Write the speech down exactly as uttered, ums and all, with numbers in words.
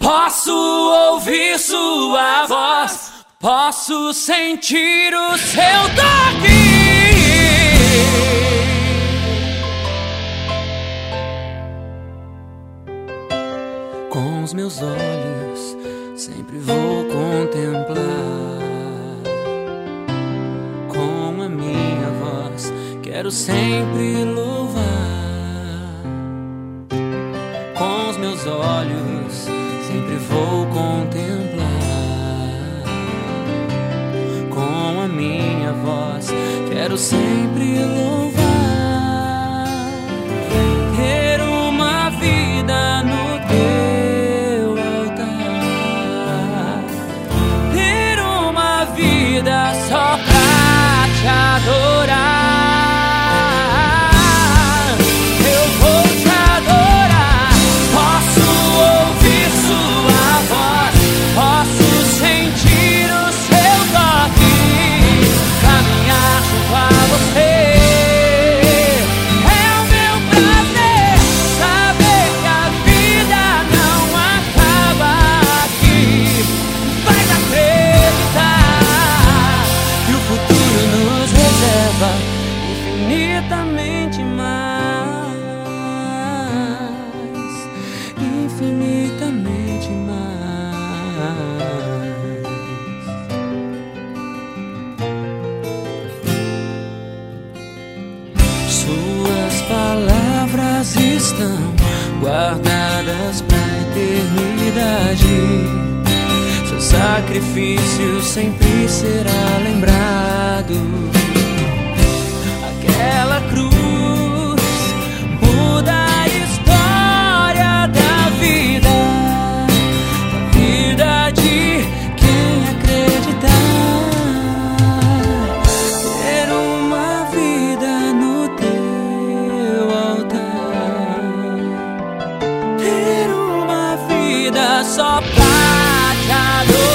Posso ouvir sua voz, posso sentir o seu toque. Com os meus olhos sempre vou contemplar, com a minha voz quero sempre louvar. Com os meus olhos sempre vou contemplar, com a minha voz quero sempre louvar. Ter uma vida no teu altar, ter uma vida só pra te adorar. Infinitamente mais, infinitamente mais. Suas palavras estão guardadas pra eternidade. Seu sacrifício sempre será lembrado. Aquela cruz muda a história da vida, da vida de quem acreditar. Ter uma vida no teu altar, ter uma vida só pra te adorar.